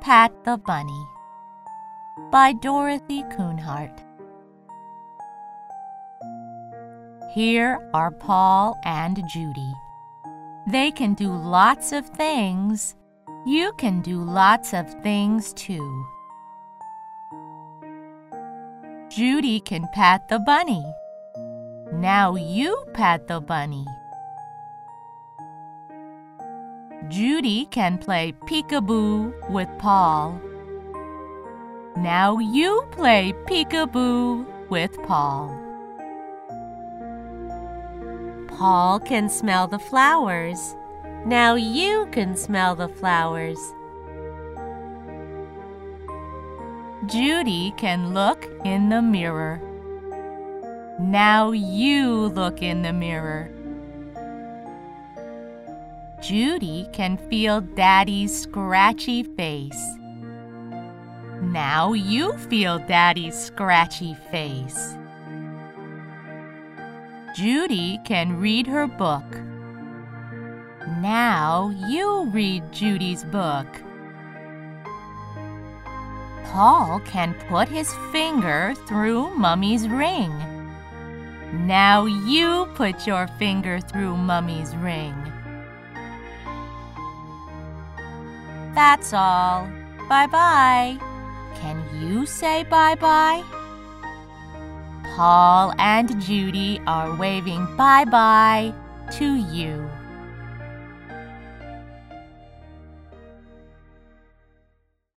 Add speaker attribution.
Speaker 1: Pat the Bunny by Dorothy Kuhnhart. Here are Paul and Judy. They can do lots of things. You can do lots of things too. Judy can pat the bunny. Now you pat the bunny. Judy can play peekaboo with Paul. Now you play peekaboo with Paul. Paul can smell the flowers. Now you can smell the flowers. Judy can look in the mirror. Now you look in the mirror. Judy can feel Daddy's scratchy face. Now you feel Daddy's scratchy face. Judy can read her book. Now you read Judy's book. Paul can put his finger through Mummy's ring. Now you put your finger through Mummy's ring. That's all. Bye-bye. Can you say bye-bye? Paul and Judy are waving bye-bye to you.